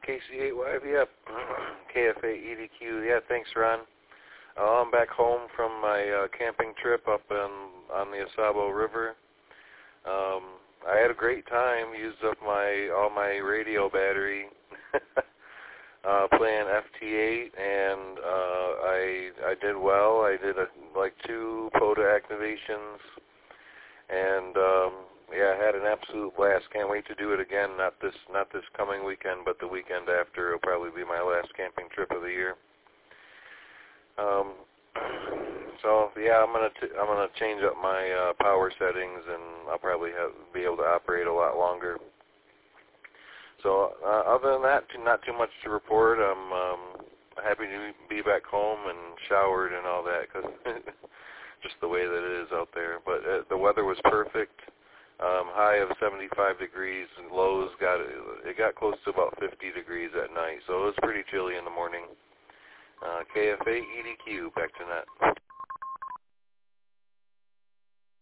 KC8YV, yep. KF8EDQ, yeah, thanks, Ron. I'm back home from my camping trip up on the Asabo River. I had a great time, used up all my radio battery playing FT8, and I did well. I did like 2 POTA activations, and yeah, I had an absolute blast. Can't wait to do it again. Not this coming weekend, but the weekend after. It'll probably be my last camping trip of the year. So yeah, I'm gonna change up my power settings, and I'll probably be able to operate a lot longer. So other than that, not too much to report. I'm happy to be back home and showered and all that, because just the way that it is out there. But the weather was perfect. High of 75 degrees, and lows got close to about 50 degrees at night, so it was pretty chilly in the morning. KF8EDQ, back to net.